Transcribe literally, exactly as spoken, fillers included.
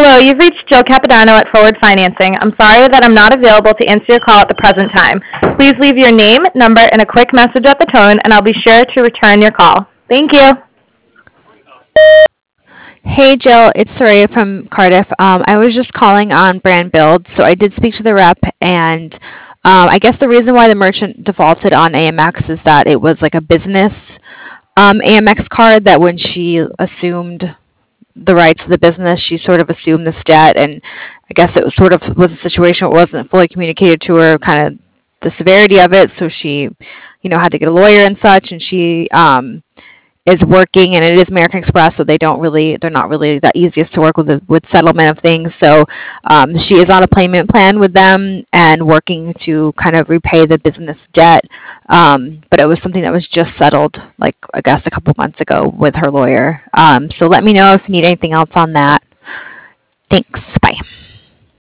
Hello, you've reached Jill Capodanno at Forward Financing. I'm sorry that I'm not available to answer your call at the present time. Please leave your name, number, and a quick message at the tone, and I'll be sure to return your call. Thank you. Hey Jill, it's Soraya from Cardiff. Um, I was just calling on brand build. So I did speak to the rep, and um, I guess the reason why the merchant defaulted on A M X is that it was like a business um, A M X card that when she assumed the rights of the business, she sort of assumed this debt, and I guess it was sort of was a situation where it wasn't fully communicated to her, kind of the severity of it. So she, you know, had to get a lawyer and such, and she um, is working, and it is American Express, so they don't really, they're not really the easiest to work with the, with settlement of things. So um, she is on a payment plan with them and working to kind of repay the business debt. Um, but it was something that was just settled, like I guess a couple months ago with her lawyer. Um, so let me know if you need anything else on that. Thanks. Bye.